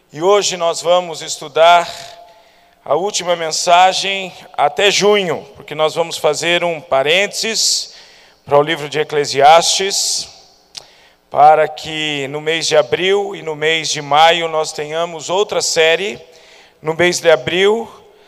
E hoje nós vamos estudar a última mensagem até junho, porque nós vamos fazer um parênteses para o livro de Eclesiastes, para que no mês de abril e no mês de maio nós tenhamos outra série. No mês de abril,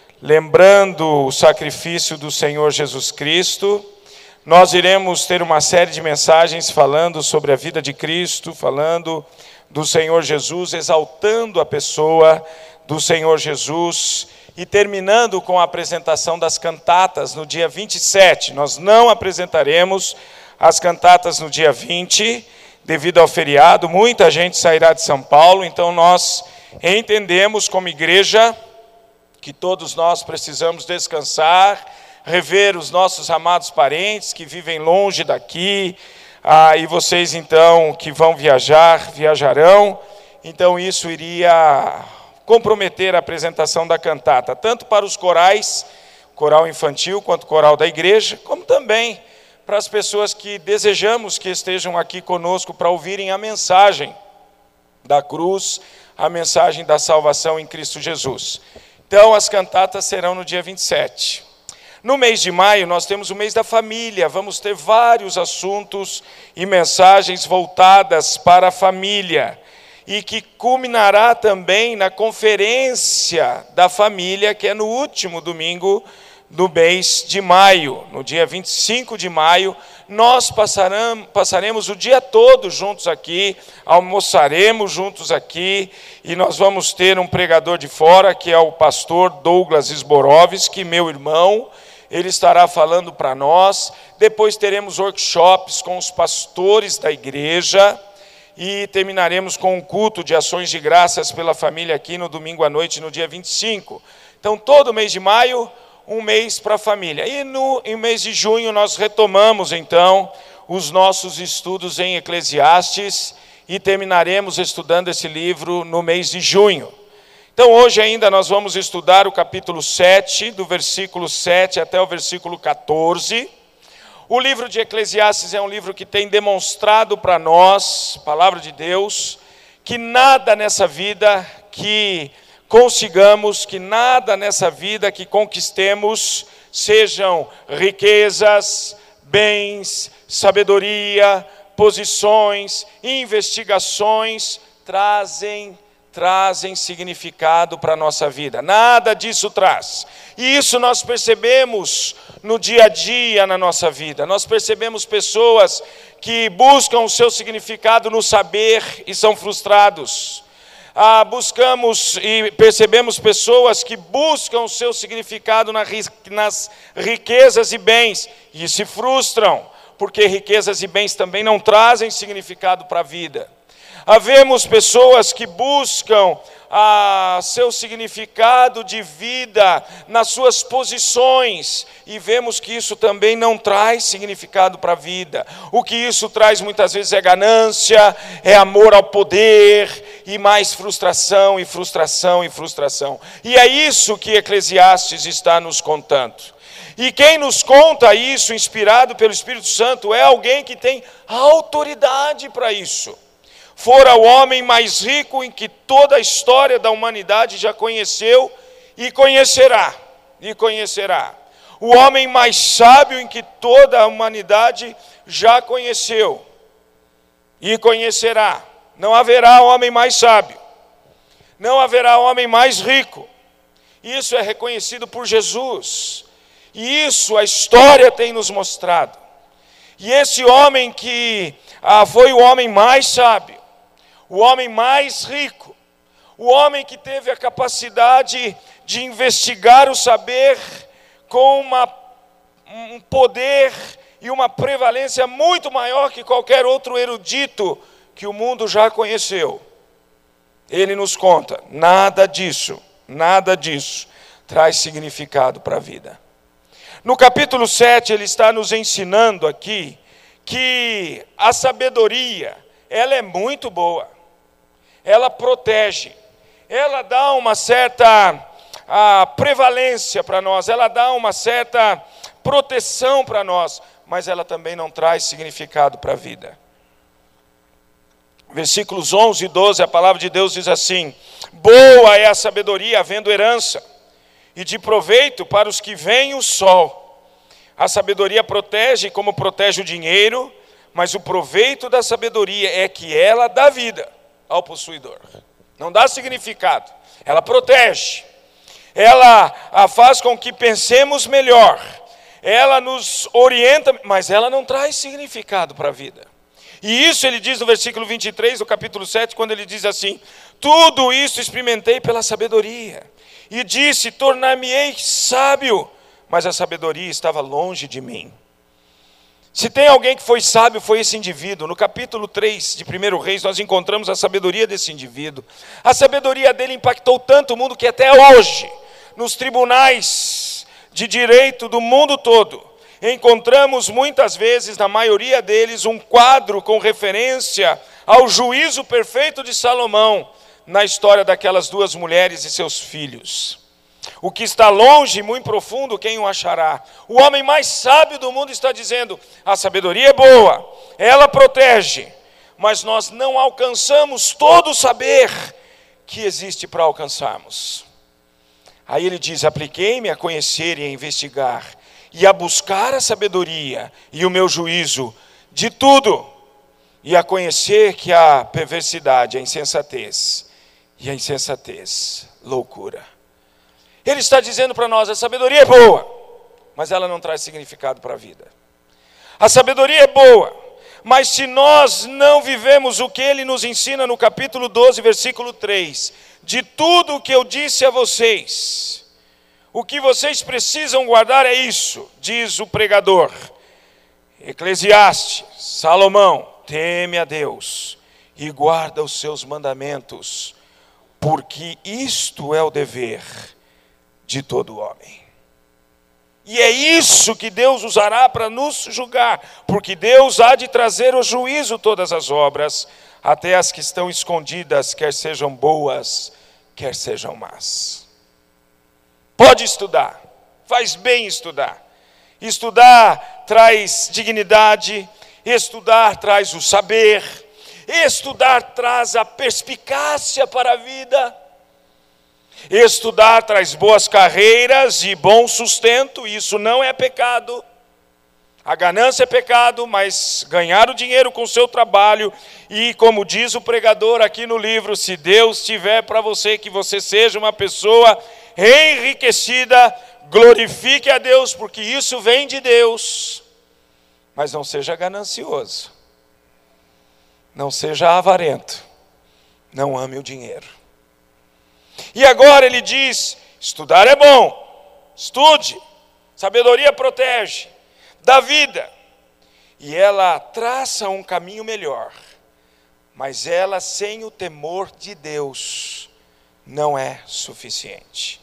lembrando o sacrifício do Senhor Jesus Cristo, nós iremos ter uma série de mensagens falando sobre a vida de Cristo, falando do Senhor Jesus, exaltando a pessoa do Senhor Jesus e terminando com a apresentação das cantatas no dia 27. Nós não apresentaremos as cantatas no dia 20, devido ao feriado. Muita gente sairá de São Paulo, então nós entendemos como igreja que todos nós precisamos descansar, rever os nossos amados parentes que vivem longe daqui, e vocês então que vão viajarão, então isso iria comprometer a apresentação da cantata, tanto para os corais, coral infantil quanto coral da igreja, como também para as pessoas que desejamos que estejam aqui conosco para ouvirem a mensagem da cruz, a mensagem da salvação em Cristo Jesus. Então as cantatas serão no dia 27. No mês de maio, nós temos o mês da família. Vamos ter vários assuntos e mensagens voltadas para a família. E que culminará também na conferência da família, que é no último domingo do mês de maio. No dia 25 de maio, nós passaremos o dia todo juntos aqui, almoçaremos juntos aqui, e nós vamos ter um pregador de fora, que é o pastor Douglas Zborowski, meu irmão. Ele estará falando para nós. Depois teremos workshops com os pastores da igreja e terminaremos com um culto de ações de graças pela família aqui no domingo à noite, no dia 25. Então, todo mês de maio, um mês para a família. E no mês de junho nós retomamos, então, os nossos estudos em Eclesiastes e terminaremos estudando esse livro no mês de junho. Então, hoje ainda nós vamos estudar o capítulo 7, do versículo 7 até o versículo 14. O livro de Eclesiastes é um livro que tem demonstrado para nós, palavra de Deus, que nada nessa vida que consigamos, que nada nessa vida que conquistemos, sejam riquezas, bens, sabedoria, posições, investigações, trazem significado para a nossa vida. Nada disso traz. E isso nós percebemos no dia a dia na nossa vida. Nós percebemos pessoas que buscam o seu significado no saber e são frustrados. Buscamos e percebemos pessoas que buscam o seu significado nas riquezas e bens e se frustram, porque riquezas e bens também não trazem significado para a vida. Havemos pessoas que buscam seu significado de vida nas suas posições e vemos que isso também não traz significado para a vida. O que isso traz muitas vezes é ganância, é amor ao poder e mais frustração e frustração e frustração. E é isso que Eclesiastes está nos contando. E quem nos conta isso, inspirado pelo Espírito Santo, é alguém que tem autoridade para isso. Fora o homem mais rico em que toda a história da humanidade já conheceu e conhecerá. O homem mais sábio em que toda a humanidade já conheceu e conhecerá. Não haverá homem mais sábio. Não haverá homem mais rico. Isso é reconhecido por Jesus. E isso a história tem nos mostrado. E esse homem que foi o homem mais sábio, o homem mais rico, o homem que teve a capacidade de investigar o saber com um poder e uma prevalência muito maior que qualquer outro erudito que o mundo já conheceu. Ele nos conta, nada disso traz significado para a vida. No capítulo 7, ele está nos ensinando aqui que a sabedoria, ela é muito boa. Ela protege, ela dá uma certa prevalência para nós, ela dá uma certa proteção para nós, mas ela também não traz significado para a vida. versículos 11 e 12, a palavra de Deus diz assim: boa é a sabedoria, havendo herança, e de proveito para os que veem o sol. A sabedoria protege como protege o dinheiro, mas o proveito da sabedoria é que ela dá vida ao possuidor. Não dá significado, ela protege. Ela faz com que pensemos melhor. Ela nos orienta, mas ela não traz significado para a vida. E isso ele diz no versículo 23 do capítulo 7, quando ele diz assim: tudo isso experimentei pela sabedoria, e disse, tornar-me-ei sábio, mas a sabedoria estava longe de mim. Se tem alguém que foi sábio, foi esse indivíduo. No capítulo 3 de 1 Reis, nós encontramos a sabedoria desse indivíduo. A sabedoria dele impactou tanto o mundo que até hoje, nos tribunais de direito do mundo todo, encontramos muitas vezes, na maioria deles, um quadro com referência ao juízo perfeito de Salomão, na história daquelas duas mulheres e seus filhos. O que está longe e muito profundo, quem o achará? O homem mais sábio do mundo está dizendo: a sabedoria é boa, ela protege, mas nós não alcançamos todo o saber que existe para alcançarmos. Aí ele diz: apliquei-me a conhecer e a investigar, e a buscar a sabedoria e o meu juízo de tudo, e a conhecer que a perversidade é insensatez, e a insensatez, loucura. Ele está dizendo para nós: a sabedoria é boa, mas ela não traz significado para a vida. A sabedoria é boa, mas se nós não vivemos o que ele nos ensina no capítulo 12, versículo 3, de tudo o que eu disse a vocês, o que vocês precisam guardar é isso, diz o pregador. Eclesiastes, Salomão: teme a Deus e guarda os seus mandamentos, porque isto é o dever de todo homem. E é isso que Deus usará para nos julgar, porque Deus há de trazer ao juízo todas as obras, até as que estão escondidas, quer sejam boas, quer sejam más. Pode estudar, faz bem estudar. Estudar traz dignidade, estudar traz o saber, estudar traz a perspicácia para a vida. Estudar traz boas carreiras e bom sustento, isso não é pecado. A ganância é pecado, mas ganhar o dinheiro com o seu trabalho, e como diz o pregador aqui no livro, se Deus tiver para você que você seja uma pessoa enriquecida, glorifique a Deus, porque isso vem de Deus. Mas não seja ganancioso, não seja avarento, não ame o dinheiro. E agora ele diz: estudar é bom, estude, sabedoria protege, dá vida, e ela traça um caminho melhor, mas ela sem o temor de Deus não é suficiente.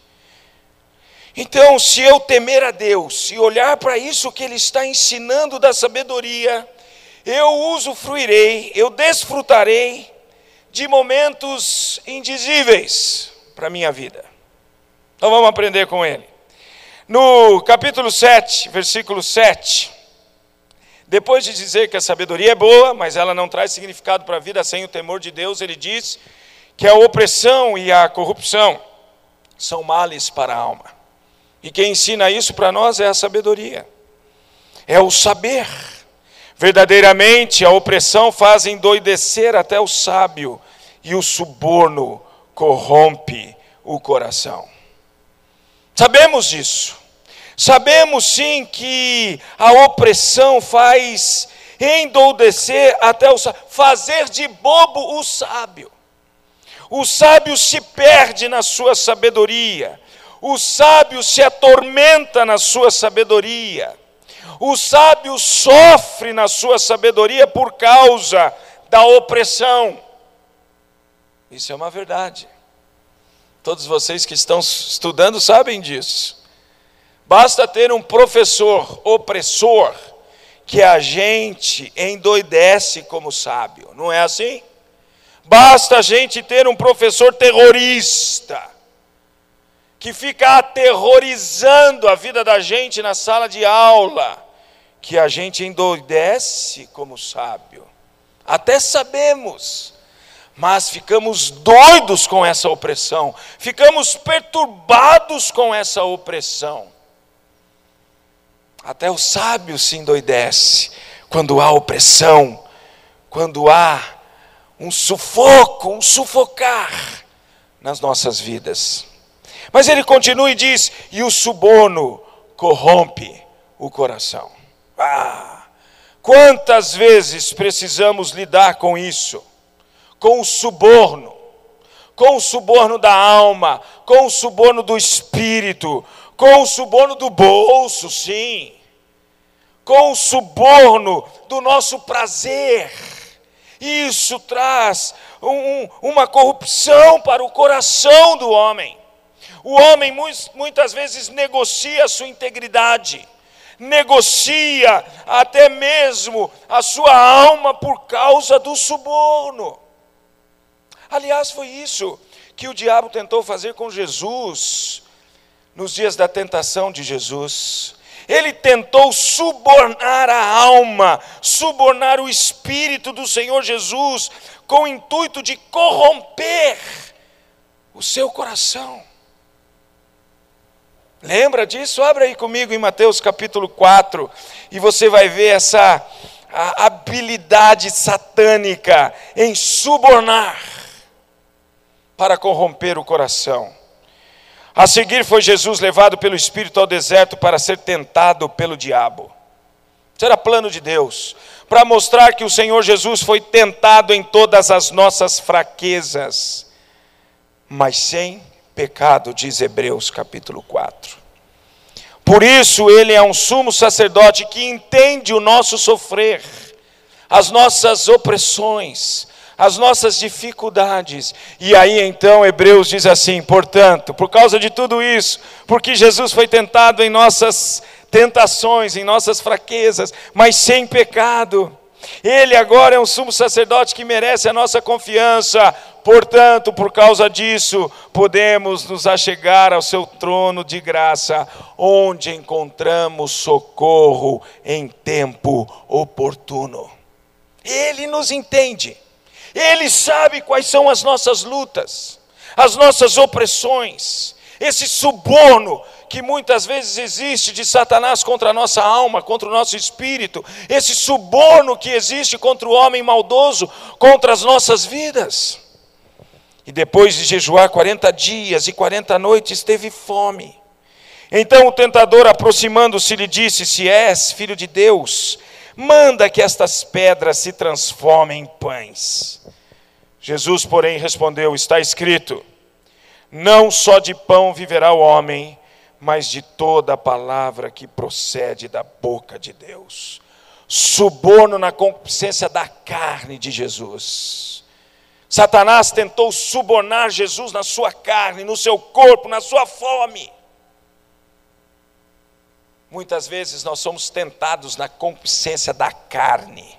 Então, se eu temer a Deus e olhar para isso que ele está ensinando da sabedoria, eu usufruirei, eu desfrutarei de momentos indizíveis para a minha vida. Então vamos aprender com ele. No capítulo 7, versículo 7, depois de dizer que a sabedoria é boa, mas ela não traz significado para a vida sem o temor de Deus, ele diz que a opressão e a corrupção são males para a alma. E quem ensina isso para nós é a sabedoria, é o saber. Verdadeiramente a opressão faz endoidecer até o sábio, e o suborno corrompe o coração. Sabemos disso. Sabemos sim que a opressão faz endoudecer até o sábio, fazer de bobo o sábio. O sábio se perde na sua sabedoria. O sábio se atormenta na sua sabedoria. O sábio sofre na sua sabedoria por causa da opressão. Isso é uma verdade. Todos vocês que estão estudando sabem disso. Basta ter um professor opressor que a gente endoidece como sábio. Não é assim? Basta a gente ter um professor terrorista que fica aterrorizando a vida da gente na sala de aula, que a gente endoidece como sábio. Até sabemos mas ficamos doidos com essa opressão, ficamos perturbados com essa opressão. Até o sábio se endoidece quando há opressão, quando há um sufoco, um sufocar nas nossas vidas. Mas ele continua e diz: e o suborno corrompe o coração. Quantas vezes precisamos lidar com isso? Com o suborno da alma, com o suborno do espírito, com o suborno do bolso, sim, com o suborno do nosso prazer. Isso traz uma corrupção para o coração do homem. O homem muitas vezes negocia a sua integridade, negocia até mesmo a sua alma por causa do suborno. Aliás, foi isso que o diabo tentou fazer com Jesus, nos dias da tentação de Jesus. Ele tentou subornar a alma, subornar o espírito do Senhor Jesus, com o intuito de corromper o seu coração. Lembra disso? Abra aí comigo em Mateus capítulo 4, e você vai ver essa habilidade satânica em subornar para corromper o coração. A seguir foi Jesus levado pelo Espírito ao deserto para ser tentado pelo diabo. Isso era plano de Deus, para mostrar que o Senhor Jesus foi tentado em todas as nossas fraquezas, mas sem pecado, diz Hebreus capítulo 4. Por isso ele é um sumo sacerdote que entende o nosso sofrer, as nossas opressões, as nossas dificuldades. E aí então Hebreus diz assim: portanto, por causa de tudo isso, porque Jesus foi tentado em nossas tentações, em nossas fraquezas, mas sem pecado, ele agora é um sumo sacerdote que merece a nossa confiança. Portanto, por causa disso, podemos nos achegar ao seu trono de graça, onde encontramos socorro em tempo oportuno. Ele nos entende. Ele sabe quais são as nossas lutas, as nossas opressões, esse suborno que muitas vezes existe de Satanás contra a nossa alma, contra o nosso espírito, esse suborno que existe contra o homem maldoso, contra as nossas vidas. E depois de jejuar 40 dias e 40 noites, teve fome. Então o tentador, aproximando-se, lhe disse: se és filho de Deus, manda que estas pedras se transformem em pães. Jesus, porém, respondeu: está escrito, não só de pão viverá o homem, mas de toda a palavra que procede da boca de Deus. Suborno na concupiscência da carne de Jesus. Satanás tentou subornar Jesus na sua carne, no seu corpo, na sua fome. Muitas vezes nós somos tentados na concupiscência da carne,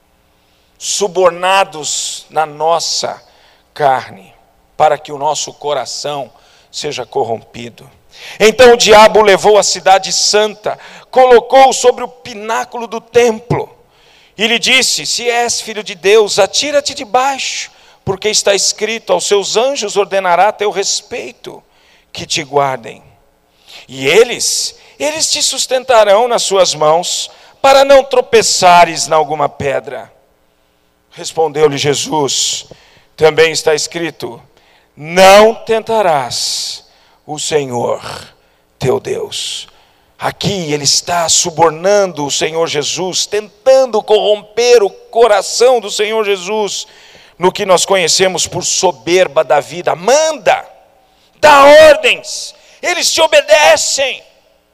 subornados na nossa carne, para que o nosso coração seja corrompido. Então o diabo levou a cidade santa, colocou-o sobre o pináculo do templo, e lhe disse: se és filho de Deus, atira-te debaixo, porque está escrito, aos seus anjos ordenará a teu respeito, que te guardem. E eles te sustentarão nas suas mãos, para não tropeçares em alguma pedra. Respondeu-lhe Jesus: também está escrito, não tentarás o Senhor teu Deus. Aqui ele está subornando o Senhor Jesus, tentando corromper o coração do Senhor Jesus, no que nós conhecemos por soberba da vida. Manda, dá ordens, eles te obedecem.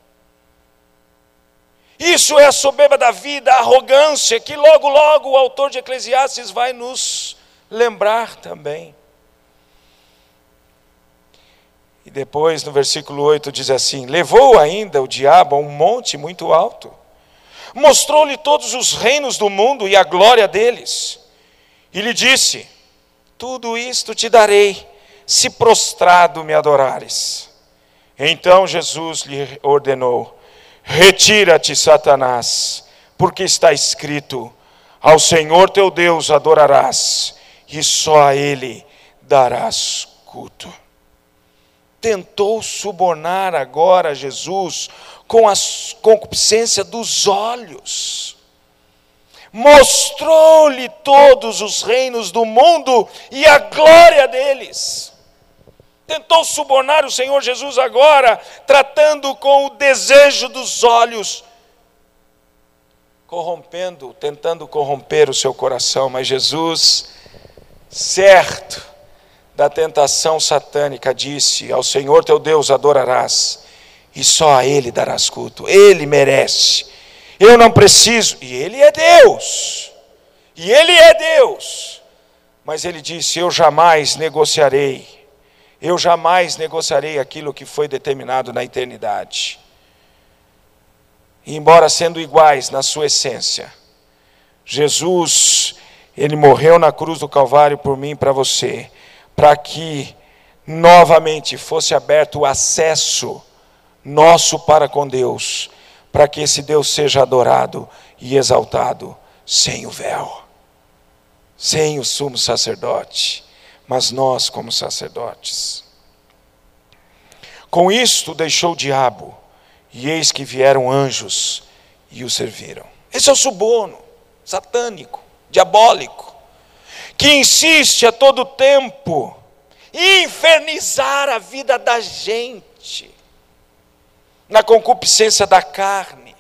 Isso é a soberba da vida, a arrogância, que logo o autor de Eclesiastes vai nos lembrar também. E depois no versículo 8 diz assim: levou ainda o diabo a um monte muito alto, mostrou-lhe todos os reinos do mundo e a glória deles, e lhe disse: tudo isto te darei, se prostrado me adorares. Então Jesus lhe ordenou: retira-te, Satanás, porque está escrito, ao Senhor teu Deus adorarás, e só a Ele darás culto. Tentou subornar agora Jesus com a concupiscência dos olhos. Mostrou-lhe todos os reinos do mundo e a glória deles. Tentou subornar o Senhor Jesus agora, tratando com o desejo dos olhos, tentando corromper o seu coração. Mas Jesus, certo da tentação satânica, disse: ao Senhor teu Deus adorarás, e só a Ele darás culto. Ele merece, eu não preciso. E Ele é Deus, mas Ele disse: eu jamais negociarei aquilo que foi determinado na eternidade. E embora sendo iguais na sua essência, Jesus, Ele morreu na cruz do Calvário por mim e para você, para que novamente fosse aberto o acesso nosso para com Deus, para que esse Deus seja adorado e exaltado sem o véu, sem o sumo sacerdote, mas nós como sacerdotes. Com isto deixou o diabo, e eis que vieram anjos e o serviram. Esse é o suborno satânico, diabólico, que insiste a todo tempo em infernizar a vida da gente, na concupiscência da carne.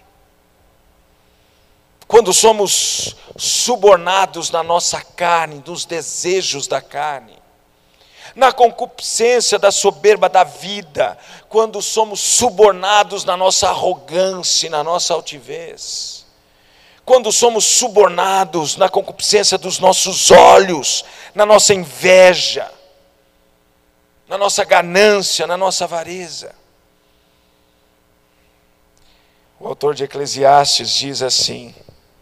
Quando somos subornados na nossa carne, nos desejos da carne, na concupiscência da soberba da vida, quando somos subornados na nossa arrogância, na nossa altivez, quando somos subornados na concupiscência dos nossos olhos, na nossa inveja, na nossa ganância, na nossa avareza. O autor de Eclesiastes diz assim: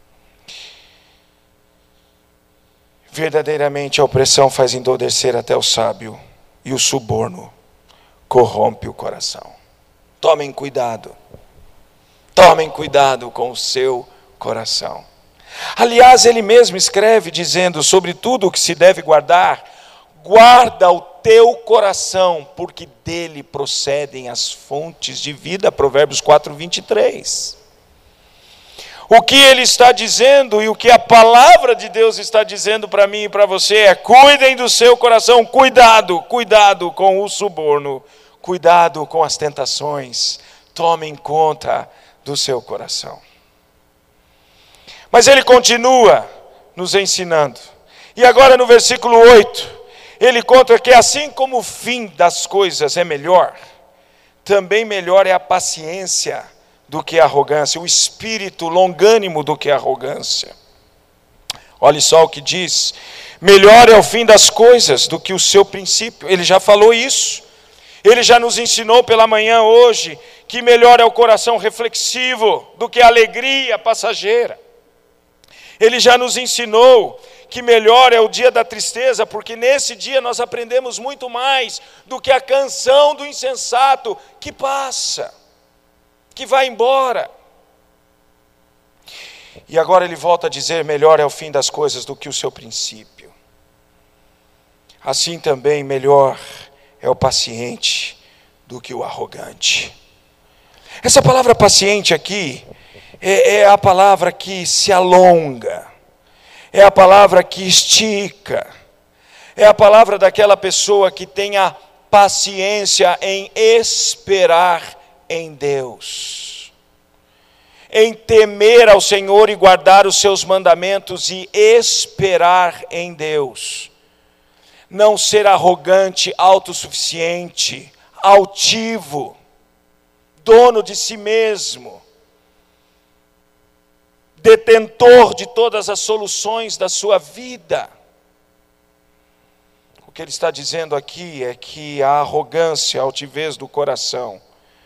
verdadeiramente a opressão faz entorpecer até o sábio, e o suborno corrompe o coração. Tomem cuidado com o seu coração. Aliás, ele mesmo escreve dizendo: sobre tudo o que se deve guardar, guarda o teu coração, porque dele procedem as fontes de vida. Provérbios 4:23. O que ele está dizendo e o que a palavra de Deus está dizendo para mim e para você é: cuidem do seu coração, cuidado com o suborno, cuidado com as tentações, tomem conta do seu coração. Mas ele continua nos ensinando, e agora no versículo 8, ele conta que assim como o fim das coisas é melhor, também melhor é a paciência do que a arrogância, o espírito longânimo do que a arrogância. Olha só o que diz: melhor é o fim das coisas do que o seu princípio. Ele já falou isso, ele já nos ensinou pela manhã hoje, que melhor é o coração reflexivo do que a alegria passageira. Ele já nos ensinou que melhor é o dia da tristeza, porque nesse dia nós aprendemos muito mais do que a canção do insensato que passa, que vai embora. E agora ele volta a dizer: melhor é o fim das coisas do que o seu princípio. Assim também melhor é o paciente do que o arrogante. Essa palavra paciente aqui é a palavra que se alonga, é a palavra que estica, é a palavra daquela pessoa que tem a paciência em esperar em Deus, em temer ao Senhor e guardar os seus mandamentos e esperar em Deus. Não ser arrogante, autossuficiente, altivo, dono de si mesmo, detentor de todas as soluções da sua vida. O que ele está dizendo aqui é que a arrogância, a altivez do coração,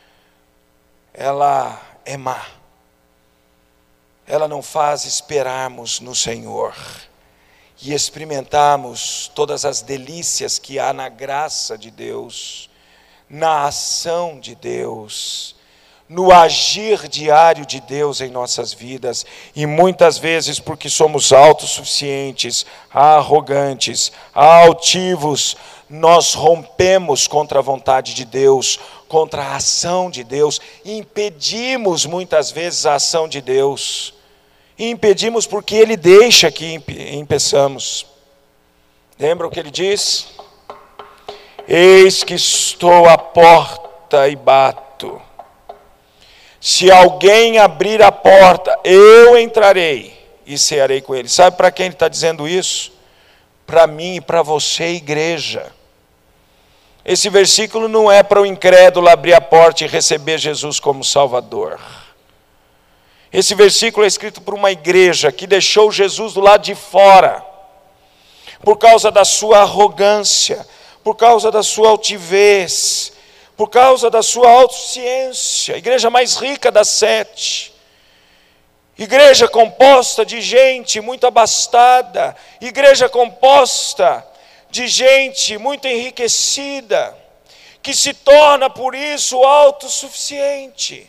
ela é má. Ela não faz esperarmos no Senhor e experimentarmos todas as delícias que há na graça de Deus, na ação de Deus, no agir diário de Deus em nossas vidas, e muitas vezes porque somos autossuficientes, arrogantes, altivos, nós rompemos contra a vontade de Deus, contra a ação de Deus, e impedimos muitas vezes a ação de Deus, e impedimos porque Ele deixa que impeçamos. Lembra o que Ele diz? Eis que estou à porta e bato. Se alguém abrir a porta, eu entrarei e cearei com ele. Sabe para quem Ele está dizendo isso? Para mim e para você, igreja. Esse versículo não é para o incrédulo abrir a porta e receber Jesus como Salvador. Esse versículo é escrito por uma igreja que deixou Jesus do lado de fora, por causa da sua arrogância, por causa da sua altivez, por causa da sua autossuficiência. A igreja mais rica das 7. Igreja composta de gente muito abastada, igreja composta de gente muito enriquecida, que se torna por isso autossuficiente.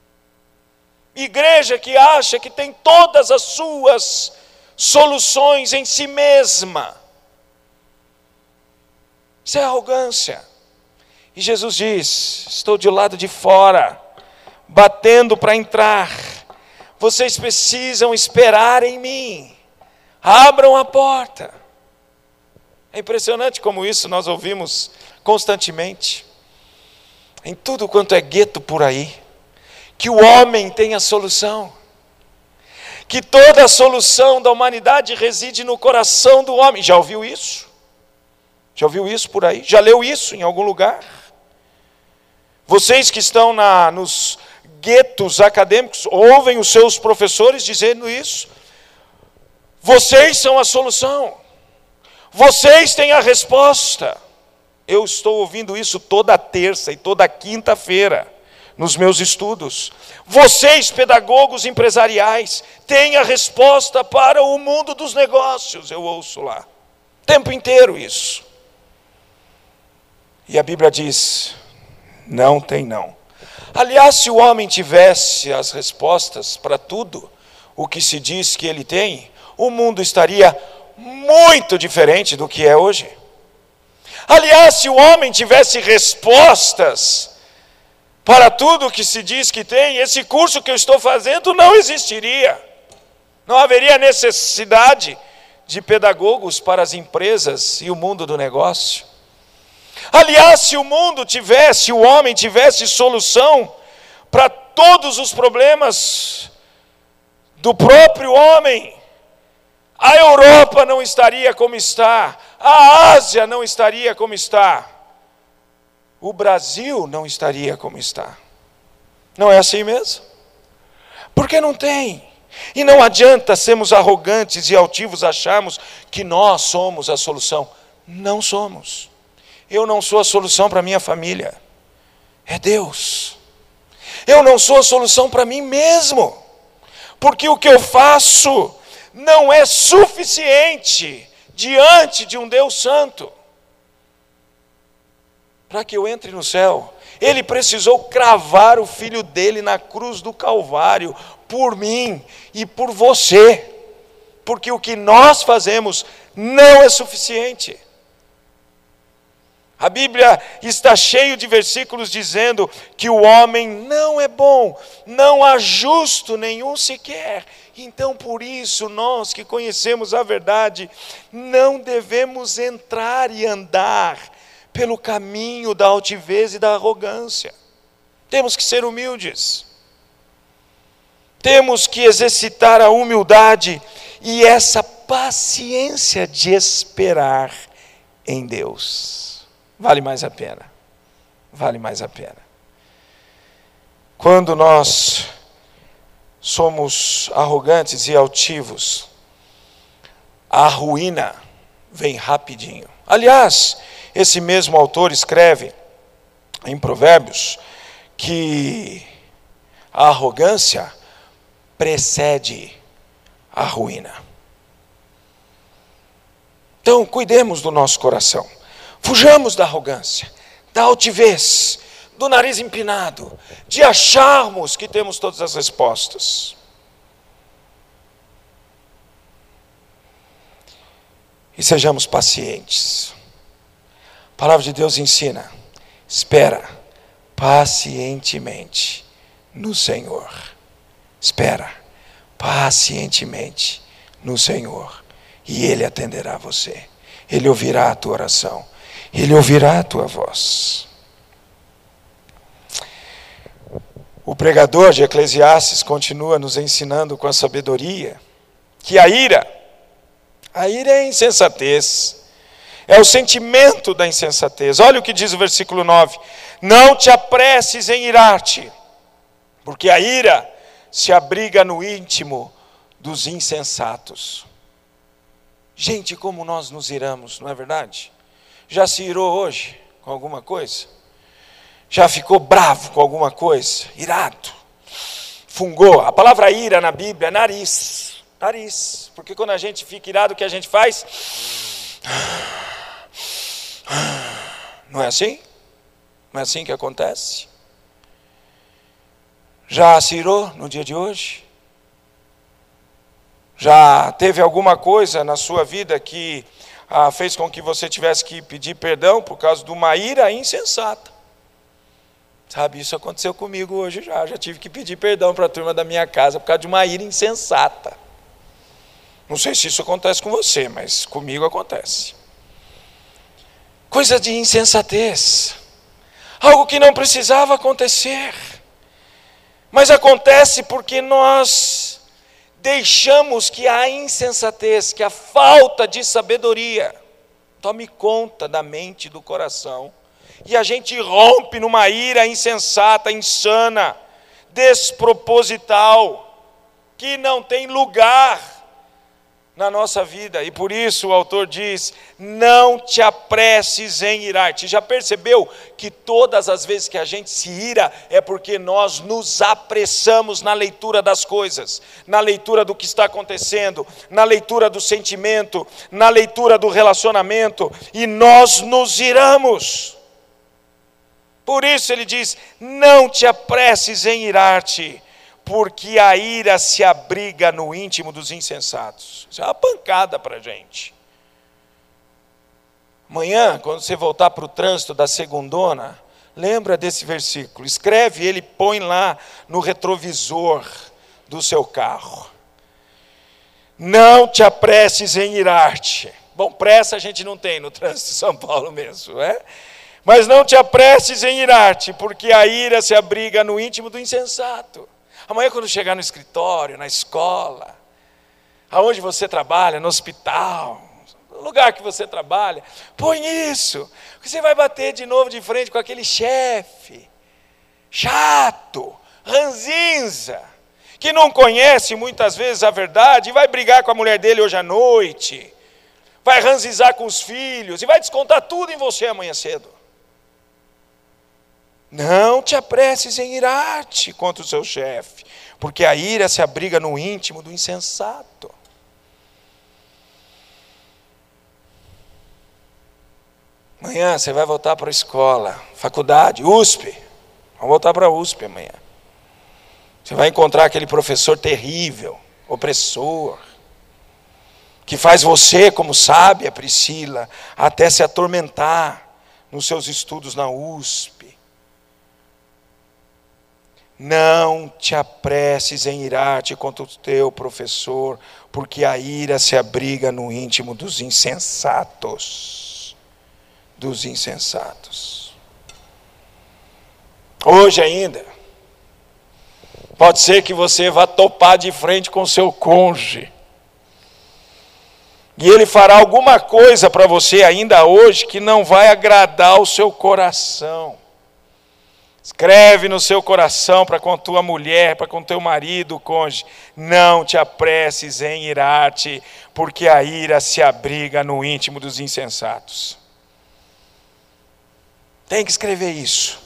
Igreja que acha que tem todas as suas soluções em si mesma. Isso é arrogância. E Jesus diz: estou do lado de fora, batendo para entrar. Vocês precisam esperar em mim. Abram a porta. É impressionante como isso nós ouvimos constantemente. Em tudo quanto é gueto por aí. Que o homem tem a solução. Que toda a solução da humanidade reside no coração do homem. Já ouviu isso? Já ouviu isso por aí? Já leu isso em algum lugar? Vocês que estão nos guetos acadêmicos, ouvem os seus professores dizendo isso. Vocês são a solução. Vocês têm a resposta. Eu estou ouvindo isso toda terça e toda quinta-feira nos meus estudos. Vocês, pedagogos empresariais, têm a resposta para o mundo dos negócios. Eu ouço lá. O tempo inteiro isso. E a Bíblia diz: não tem não. Aliás, se o homem tivesse as respostas para tudo o que se diz que ele tem, o mundo estaria muito diferente do que é hoje. Aliás, se o homem tivesse respostas para tudo o que se diz que tem, esse curso que eu estou fazendo não existiria. Não haveria necessidade de pedagogos para as empresas e o mundo do negócio. Aliás, se o homem tivesse solução para todos os problemas do próprio homem, a Europa não estaria como está, a Ásia não estaria como está, o Brasil não estaria como está. Não é assim mesmo? Porque não tem. E não adianta sermos arrogantes e altivos, acharmos que nós somos a solução. Não somos. Eu não sou a solução para a minha família. É Deus. Eu não sou a solução para mim mesmo. Porque o que eu faço não é suficiente diante de um Deus santo. Para que eu entre no céu, Ele precisou cravar o Filho dele na cruz do Calvário, por mim e por você. Porque o que nós fazemos não é suficiente. A Bíblia está cheia de versículos dizendo que o homem não é bom, não há justo nenhum sequer. Então, por isso, nós que conhecemos a verdade, não devemos entrar e andar pelo caminho da altivez e da arrogância. Temos que ser humildes. Temos que exercitar a humildade e essa paciência de esperar em Deus. Vale mais a pena. Vale mais a pena. Quando nós somos arrogantes e altivos, a ruína vem rapidinho. Aliás, esse mesmo autor escreve em Provérbios que a arrogância precede a ruína. Então, cuidemos do nosso coração. Fujamos da arrogância, da altivez, do nariz empinado, de acharmos que temos todas as respostas. E sejamos pacientes. A palavra de Deus ensina: espera pacientemente no Senhor. Espera pacientemente no Senhor, e Ele atenderá a você. Ele ouvirá a tua oração, Ele ouvirá a tua voz. O pregador de Eclesiastes continua nos ensinando com a sabedoria que a ira é insensatez, é o sentimento da insensatez. Olha o que diz o versículo 9: não te apresses em irar-te, porque a ira se abriga no íntimo dos insensatos. Gente, como nós nos iramos, não é verdade? Já se irou hoje com alguma coisa? Já ficou bravo com alguma coisa? Irado? Fungou? A palavra ira na Bíblia é nariz. Nariz. Porque quando a gente fica irado, o que a gente faz? Não é assim? Não é assim que acontece? Já se irou no dia de hoje? Já teve alguma coisa na sua vida que fez com que você tivesse que pedir perdão por causa de uma ira insensata? Sabe, isso aconteceu comigo hoje já tive que pedir perdão para a turma da minha casa por causa de uma ira insensata. Não sei se isso acontece com você, mas comigo acontece. Coisa de insensatez, algo que não precisava acontecer, mas acontece porque nós deixamos que a insensatez, que a falta de sabedoria tome conta da mente e do coração, e a gente rompe numa ira insensata, insana, desproposital, que não tem lugar na nossa vida. E por isso o autor diz: não te apresses em irar-te. Já percebeu que todas as vezes que a gente se ira é porque nós nos apressamos na leitura das coisas, na leitura do que está acontecendo, na leitura do sentimento, na leitura do relacionamento, e nós nos iramos. Por isso ele diz: não te apresses em irar-te, porque a ira se abriga no íntimo dos insensatos. Isso é uma pancada para a gente. Amanhã, quando você voltar para o trânsito da segundona, lembra desse versículo, escreve ele, põe lá no retrovisor do seu carro. Não te apresses em irar-te. Bom, pressa a gente não tem no trânsito de São Paulo mesmo, não é? Mas não te apresses em irar-te, porque a ira se abriga no íntimo do insensato. Amanhã, quando chegar no escritório, na escola, aonde você trabalha, no hospital, no lugar que você trabalha, põe isso, porque você vai bater de novo de frente com aquele chefe chato, ranzinza, que não conhece muitas vezes a verdade, e vai brigar com a mulher dele hoje à noite, vai ranzizar com os filhos, e vai descontar tudo em você amanhã cedo. Não te apresses em irar-te contra o seu chefe, porque a ira se abriga no íntimo do insensato. Amanhã você vai voltar para a escola, faculdade, USP. Vamos voltar para a USP amanhã. Você vai encontrar aquele professor terrível, opressor, que faz você, como sabe a Priscila, até se atormentar nos seus estudos na USP. Não te apresses em irar-te contra o teu professor, porque a ira se abriga no íntimo dos insensatos. Dos insensatos. Hoje ainda, pode ser que você vá topar de frente com seu cônjuge, e ele fará alguma coisa para você ainda hoje que não vai agradar o seu coração. Escreve no seu coração para com a tua mulher, para com teu marido, cônjuge: não te apresses em irar-te, porque a ira se abriga no íntimo dos insensatos. Tem que escrever isso.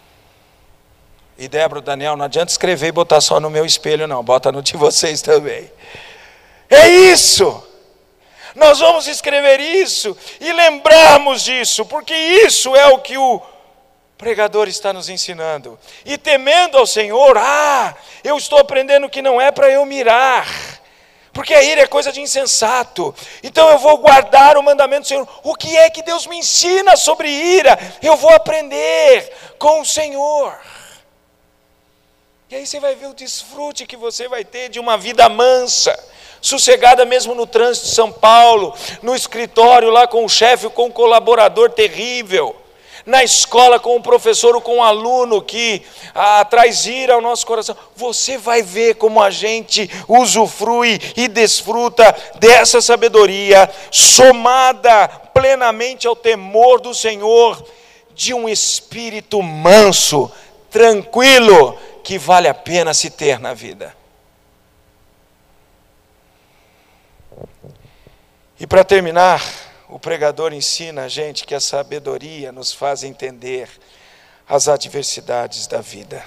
E Débora, Daniel, não adianta escrever e botar só no meu espelho, não. Bota no de vocês também. É isso. Nós vamos escrever isso e lembrarmos disso, porque isso é o que o O pregador está nos ensinando. E temendo ao Senhor, eu estou aprendendo que não é para eu mirar, porque a ira é coisa de insensato. Então eu vou guardar o mandamento do Senhor. O que é que Deus me ensina sobre ira? Eu vou aprender com o Senhor. E aí você vai ver o desfrute que você vai ter de uma vida mansa, sossegada mesmo no trânsito de São Paulo, no escritório lá com o chefe, com o colaborador terrível, na escola com o professor ou com o aluno que traz ira ao nosso coração. Você vai ver como a gente usufrui e desfruta dessa sabedoria, somada plenamente ao temor do Senhor, de um espírito manso, tranquilo, que vale a pena se ter na vida. E para terminar, o pregador ensina a gente que a sabedoria nos faz entender as adversidades da vida.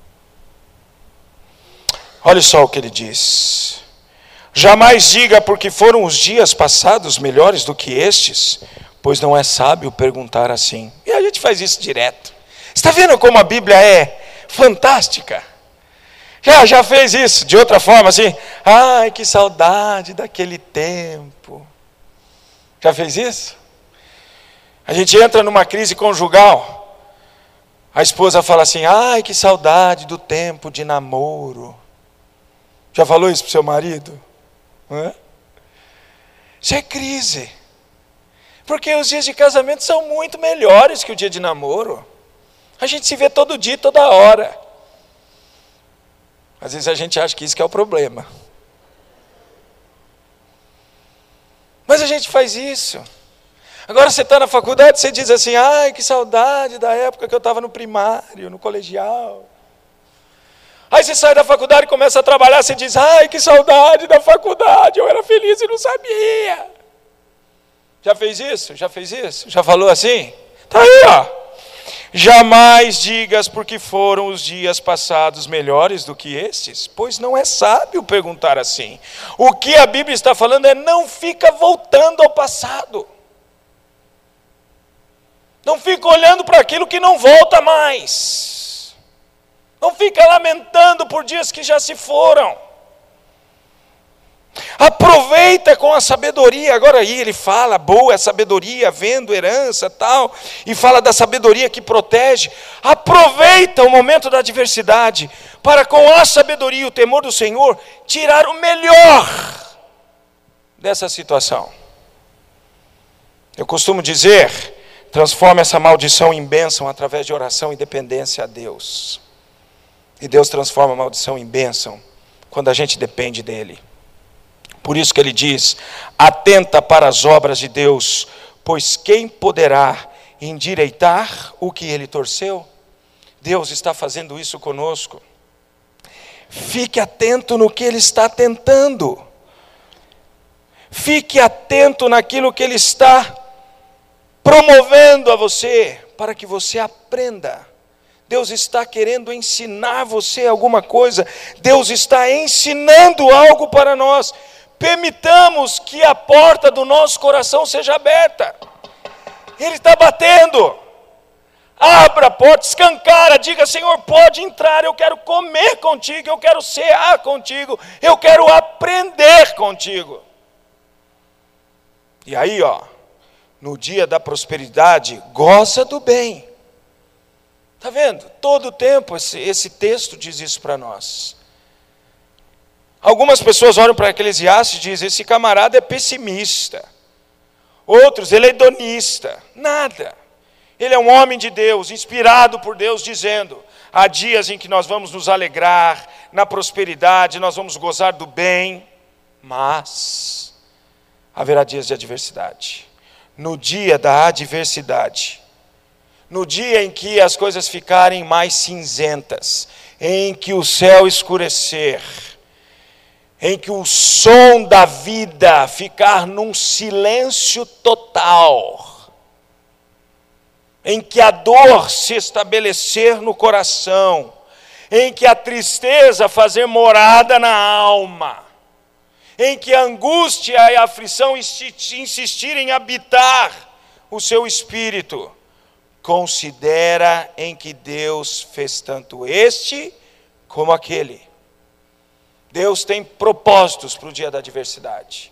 Olha só o que ele diz: jamais diga porque foram os dias passados melhores do que estes, pois não é sábio perguntar assim. E a gente faz isso direto. Está vendo como a Bíblia é fantástica? Já fez isso de outra forma assim? Ai, que saudade daquele tempo. Já fez isso? A gente entra numa crise conjugal, a esposa fala assim: ai, que saudade do tempo de namoro. Já falou isso para o seu marido? Não é? Isso é crise, porque os dias de casamento são muito melhores que o dia de namoro. A gente se vê todo dia, toda hora. Às vezes a gente acha que isso que é o problema, mas a gente faz isso. Agora você está na faculdade, você diz assim: ai, que saudade da época que eu estava no primário, no colegial. Aí você sai da faculdade e começa a trabalhar, você diz: ai, que saudade da faculdade, eu era feliz e não sabia. Já fez isso? Já fez isso? Já falou assim? Está aí, ó. Jamais digas porque foram os dias passados melhores do que esses, pois não é sábio perguntar assim. O que a Bíblia está falando é: não fica voltando ao passado. Não fica olhando para aquilo que não volta mais. Não fica lamentando por dias que já se foram. Aproveita com a sabedoria. Agora aí ele fala, boa é a sabedoria, vendo herança tal, e fala da sabedoria que protege. Aproveita o momento da adversidade, para com a sabedoria e o temor do Senhor, tirar o melhor dessa situação. Eu costumo dizer: transforma essa maldição em bênção através de oração e dependência a Deus. E Deus transforma a maldição em bênção quando a gente depende dEle. Por isso que ele diz: atenta para as obras de Deus, pois quem poderá endireitar o que ele torceu? Deus está fazendo isso conosco. Fique atento no que ele está tentando. Fique atento naquilo que ele está promovendo a você, para que você aprenda. Deus está querendo ensinar você alguma coisa. Deus está ensinando algo para nós. Permitamos que a porta do nosso coração seja aberta. Ele está batendo. Abra a porta, escancara, diga: Senhor, pode entrar, eu quero comer contigo, eu quero cear contigo, eu quero aprender contigo. E aí, no dia da prosperidade, goza do bem. Está vendo? Todo o tempo esse texto diz isso para nós. Algumas pessoas olham para Eclesiastes e dizem: esse camarada é pessimista. Outros: ele é hedonista. Nada. Ele é um homem de Deus, inspirado por Deus, dizendo: há dias em que nós vamos nos alegrar na prosperidade, nós vamos gozar do bem, mas haverá dias de adversidade. No dia da adversidade, no dia em que as coisas ficarem mais cinzentas, em que o céu escurecer, em que o som da vida ficar num silêncio total, em que a dor se estabelecer no coração, em que a tristeza fazer morada na alma, em que a angústia e a aflição insistirem em habitar o seu espírito, considera em que Deus fez tanto este como aquele. Deus tem propósitos para o dia da adversidade.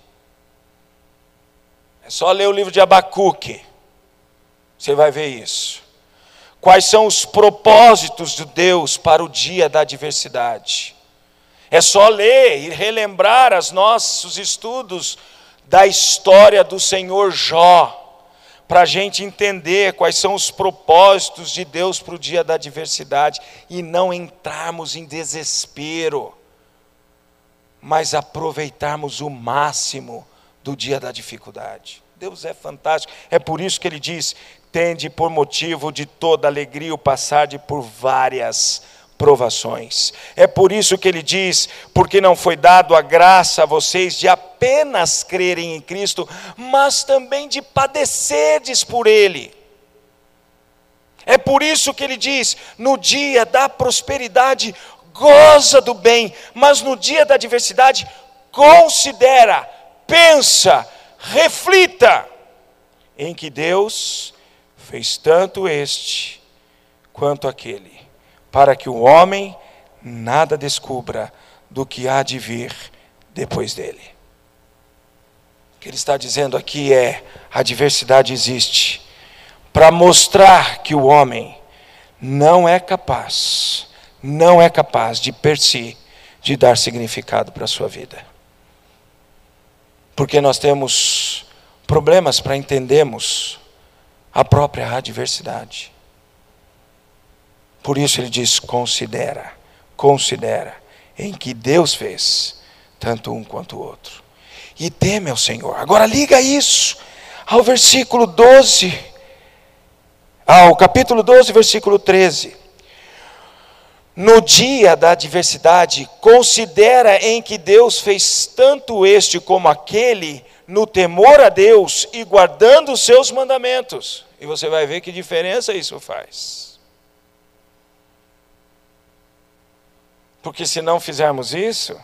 É só ler o livro de Abacuque, você vai ver isso. Quais são os propósitos de Deus para o dia da adversidade? É só ler e relembrar os nossos estudos da história do Senhor Jó, para a gente entender quais são os propósitos de Deus para o dia da adversidade e não entrarmos em desespero, mas aproveitarmos o máximo do dia da dificuldade. Deus é fantástico, é por isso que ele diz: tende por motivo de toda alegria o passar por várias provações. É por isso que ele diz: porque não foi dado a graça a vocês de apenas crerem em Cristo, mas também de padecerdes por Ele. É por isso que ele diz: no dia da prosperidade, goza do bem, mas no dia da adversidade, considera, pensa, reflita em que Deus fez tanto este quanto aquele, para que o homem nada descubra do que há de vir depois dele. O que ele está dizendo aqui é: a adversidade existe para mostrar que o homem não é capaz de per si, de dar significado para a sua vida. Porque nós temos problemas para entendermos a própria adversidade. Por isso ele diz: considera em que Deus fez tanto um quanto o outro. E teme ao Senhor. Agora liga isso ao versículo 12, ao capítulo 12, versículo 13. No dia da adversidade, considera em que Deus fez tanto este como aquele, no temor a Deus e guardando os seus mandamentos. E você vai ver que diferença isso faz. Porque se não fizermos isso,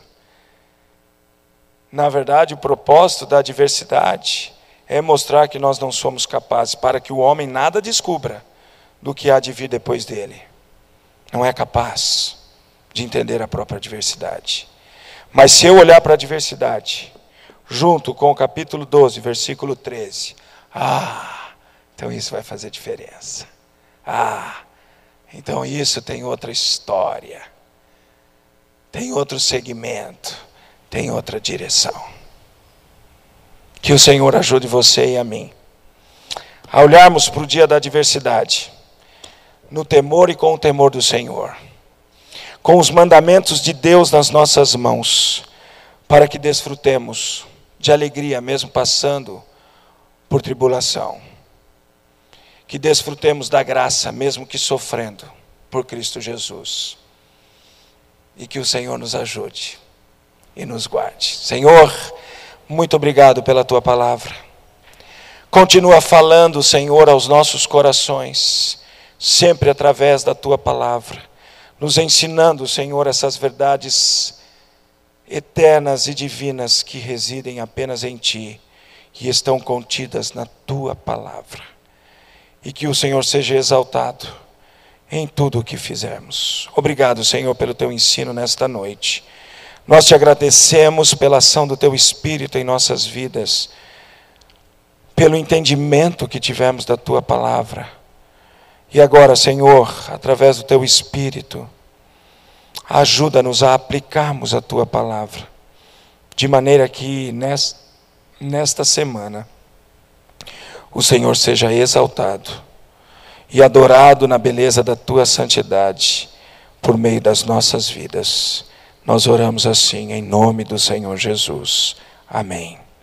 na verdade o propósito da adversidade é mostrar que nós não somos capazes, para que o homem nada descubra do que há de vir depois dele. Não é capaz de entender a própria adversidade. Mas se eu olhar para a adversidade, junto com o capítulo 12, versículo 13, então isso vai fazer diferença. Então isso tem outra história, tem outro segmento, tem outra direção. Que o Senhor ajude você e a mim a olharmos para o dia da adversidade, no temor e com o temor do Senhor, com os mandamentos de Deus nas nossas mãos, para que desfrutemos de alegria mesmo passando por tribulação, que desfrutemos da graça mesmo que sofrendo por Cristo Jesus, e que o Senhor nos ajude e nos guarde. Senhor, muito obrigado pela tua palavra. Continua falando, Senhor, aos nossos corações, sempre através da tua palavra, nos ensinando, Senhor, essas verdades eternas e divinas que residem apenas em ti e estão contidas na tua palavra. E que o Senhor seja exaltado em tudo o que fizermos. Obrigado, Senhor, pelo teu ensino nesta noite. Nós te agradecemos pela ação do teu Espírito em nossas vidas, pelo entendimento que tivemos da tua palavra. E agora, Senhor, através do teu Espírito, ajuda-nos a aplicarmos a tua palavra, de maneira que nesta semana o Senhor seja exaltado e adorado na beleza da tua santidade por meio das nossas vidas. Nós oramos assim em nome do Senhor Jesus. Amém.